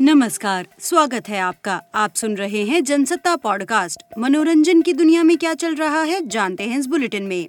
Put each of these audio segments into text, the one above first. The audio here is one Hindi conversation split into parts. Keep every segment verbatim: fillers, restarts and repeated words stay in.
नमस्कार, स्वागत है आपका। आप सुन रहे हैं जनसत्ता पॉडकास्ट। मनोरंजन की दुनिया में क्या चल रहा है, जानते हैं इस बुलेटिन में।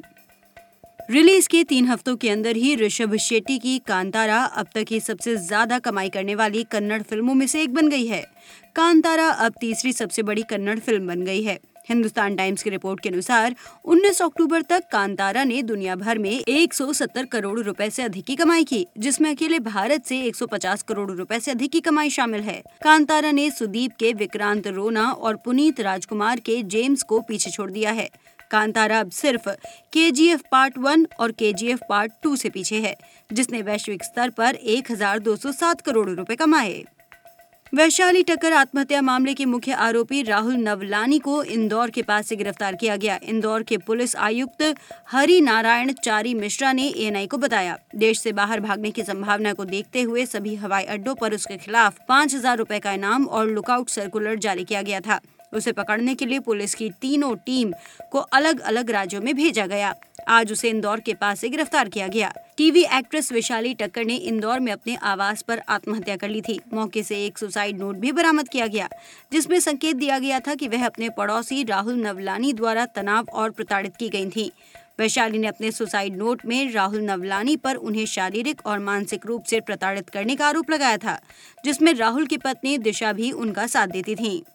रिलीज के तीन हफ्तों के अंदर ही ऋषभ शेट्टी की कांतारा अब तक की सबसे ज्यादा कमाई करने वाली कन्नड़ फिल्मों में से एक बन गई है। कांतारा अब तीसरी सबसे बड़ी कन्नड़ फिल्म बन गई है। हिंदुस्तान टाइम्स की रिपोर्ट के अनुसार उन्नीस अक्टूबर तक कांतारा ने दुनिया भर में एक सौ सत्तर करोड़ रुपए से अधिक की कमाई की, जिसमें अकेले भारत से एक सौ पचास करोड़ रुपए से अधिक की कमाई शामिल है। कांतारा ने सुदीप के विक्रांत रोना और पुनीत राजकुमार के जेम्स को पीछे छोड़ दिया है। कांतारा अब सिर्फ केजीएफ पार्ट वन और केजीएफ पार्ट टू से पीछे है, जिसने वैश्विक स्तर पर एक हजार दो सौ सात करोड़ रुपए कमाए। वैशाली टक्कर आत्महत्या मामले के मुख्य आरोपी राहुल नवलानी को इंदौर के पास से गिरफ्तार किया गया। इंदौर के पुलिस आयुक्त हरि नारायण चारी मिश्रा ने एएनआई को बताया, देश से बाहर भागने की संभावना को देखते हुए सभी हवाई अड्डों पर उसके खिलाफ पाँच हजार रुपए का इनाम और लुकआउट सर्कुलर जारी किया गया था। उसे पकड़ने के लिए पुलिस की तीनों टीम को अलग अलग राज्यों में भेजा गया। आज उसे इंदौर के पास से गिरफ्तार किया गया। टीवी एक्ट्रेस वैशाली टक्कर ने इंदौर में अपने आवास पर आत्महत्या कर ली थी। मौके से एक सुसाइड नोट भी बरामद किया गया, जिसमें संकेत दिया गया था कि वह अपने पड़ोसी राहुल नवलानी द्वारा तनाव और प्रताड़ित की गई थी। वैशाली ने अपने सुसाइड नोट में राहुल नवलानी पर उन्हें शारीरिक और मानसिक रूप से प्रताड़ित करने का आरोप लगाया था, जिसमें राहुल की पत्नी दिशा भी उनका साथ देती थी।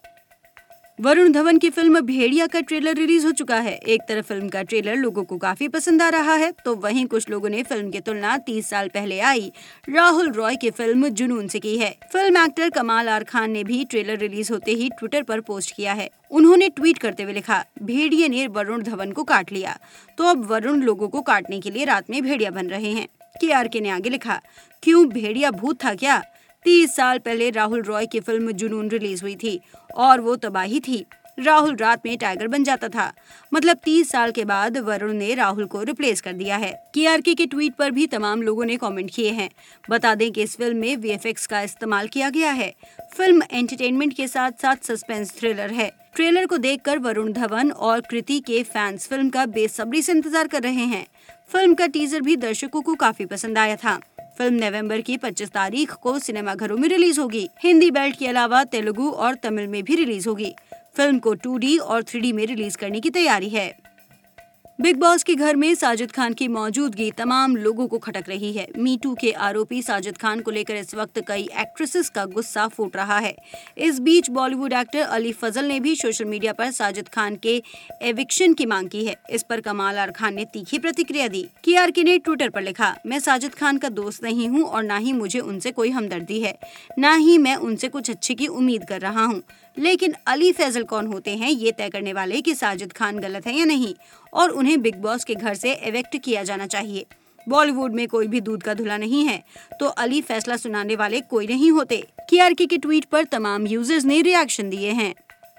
वरुण धवन की फिल्म भेड़िया का ट्रेलर रिलीज हो चुका है। एक तरफ फिल्म का ट्रेलर लोगों को काफी पसंद आ रहा है, तो वहीं कुछ लोगों ने फिल्म की तुलना तीस साल पहले आई राहुल रॉय की फिल्म जुनून से की है। Film actor Kamaal R Khan ने भी ट्रेलर रिलीज होते ही ट्विटर पर पोस्ट किया है। उन्होंने ट्वीट करते हुए लिखा, भेड़िए ने वरुण धवन को काट लिया, तो अब वरुण लोगों को काटने के लिए रात में भेड़िया बन रहे हैं। केआरके ने आगे लिखा, क्यों भेड़िया भूत था क्या? तीस साल पहले राहुल रॉय की फिल्म जुनून रिलीज हुई थी और वो तबाही थी। राहुल रात में टाइगर बन जाता था। मतलब तीस साल के बाद वरुण ने राहुल को रिप्लेस कर दिया है। केआरके के ट्वीट पर भी तमाम लोगों ने कमेंट किए हैं। बता दें कि इस फिल्म में वीएफएक्स का इस्तेमाल किया गया है। फिल्म एंटरटेनमेंट के साथ साथ सस्पेंस थ्रिलर है। ट्रेलर को देखकर वरुण धवन और कृति के फैंस फिल्म का बेसब्री से इंतजार कर रहे हैं। फिल्म का टीजर भी दर्शकों को काफी पसंद आया था। फिल्म नवंबर की पच्चीस तारीख को सिनेमाघरों में रिलीज होगी। हिंदी बेल्ट के अलावा तेलुगु और तमिल में भी रिलीज होगी। फिल्म को टू डी और थ्री डी में रिलीज करने की तैयारी है। बिग बॉस के घर में साजिद खान की मौजूदगी तमाम लोगों को खटक रही है। मी टू के आरोपी साजिद खान को लेकर इस वक्त कई एक्ट्रेसेस का गुस्सा फूट रहा है। इस बीच बॉलीवुड एक्टर अली फजल ने भी सोशल मीडिया पर साजिद खान के एविक्शन की मांग की है। इस पर कमाल आर खान ने तीखी प्रतिक्रिया दी। केआरके ने ट्विटर पर लिखा, मैं साजिद खान का दोस्त नहीं हूँ और न ही मुझे उनसे कोई हमदर्दी है, न ही मैं उनसे कुछ अच्छे की उम्मीद कर रहा हूँ। लेकिन अली फैजल कौन होते हैं ये तय करने वाले कि साजिद खान गलत है या नहीं, और उन्हें बिग बॉस के घर से एविक्ट किया जाना चाहिए। बॉलीवुड में कोई भी दूध का धुला नहीं है, तो अली फैसला सुनाने वाले कोई नहीं होते। केआरके के ट्वीट पर तमाम यूजर्स ने रिएक्शन दिए हैं।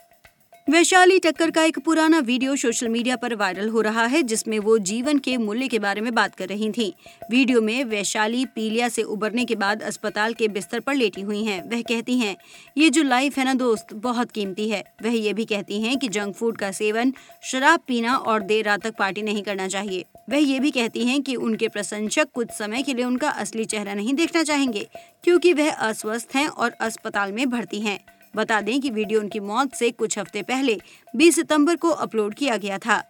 वैशाली टक्कर का एक पुराना वीडियो सोशल मीडिया पर वायरल हो रहा है, जिसमें वो जीवन के मूल्य के बारे में बात कर रही थीं। वीडियो में वैशाली पीलिया से उबरने के बाद अस्पताल के बिस्तर पर लेटी हुई हैं। वह कहती हैं, ये जो लाइफ है ना दोस्त, बहुत कीमती है। वह ये भी कहती हैं कि जंक फूड का सेवन, शराब पीना और देर रात तक पार्टी नहीं करना चाहिए। वह ये भी कहती हैं कि उनके प्रशंसक कुछ समय के लिए उनका असली चेहरा नहीं देखना चाहेंगे, क्योंकि वह अस्वस्थ हैं और अस्पताल में भर्ती हैं। बता दें कि वीडियो उनकी मौत से कुछ हफ्ते पहले बीस सितंबर को अपलोड किया गया था।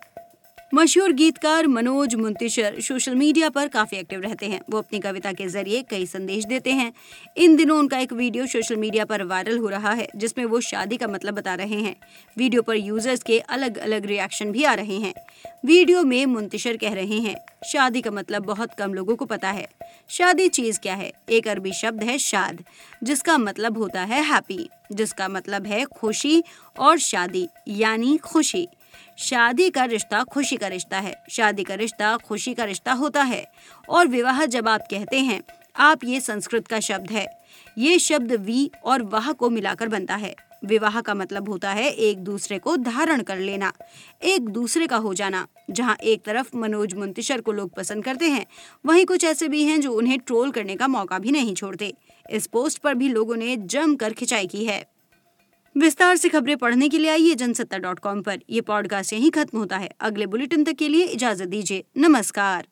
मशहूर गीतकार मनोज मुंतिशर सोशल मीडिया पर काफी एक्टिव रहते हैं। वो अपनी कविता के जरिए कई संदेश देते हैं। इन दिनों उनका एक वीडियो सोशल मीडिया पर वायरल हो रहा है, जिसमें वो शादी का मतलब बता रहे हैं। वीडियो पर यूजर्स के अलग अलग रिएक्शन भी आ रहे हैं। वीडियो में मुंतिशर कह रहे हैं, शादी का मतलब बहुत कम लोगों को पता है। शादी चीज क्या है? एक अरबी शब्द है शाद, जिसका मतलब होता है हैप्पी, जिसका मतलब है खुशी, और शादी यानी खुशी। शादी का रिश्ता खुशी का रिश्ता है, शादी का रिश्ता खुशी का रिश्ता होता है। और विवाह जब आप कहते हैं, आप, ये संस्कृत का शब्द है। ये शब्द वी और वाह को मिलाकर बनता है। विवाह का मतलब होता है एक दूसरे को धारण कर लेना, एक दूसरे का हो जाना। जहां एक तरफ मनोज मुंतिशर को लोग पसंद करते हैं, वहीं कुछ ऐसे भी हैं जो उन्हें ट्रोल करने का मौका भी नहीं छोड़ते। इस पोस्ट पर भी लोगों ने जमकर खिंचाई की है। विस्तार से खबरें पढ़ने के लिए आइए जनसत्ता डॉट कॉम पर। ये पॉडकास्ट यहीं खत्म होता है। अगले बुलेटिन तक के लिए इजाजत दीजिए। नमस्कार।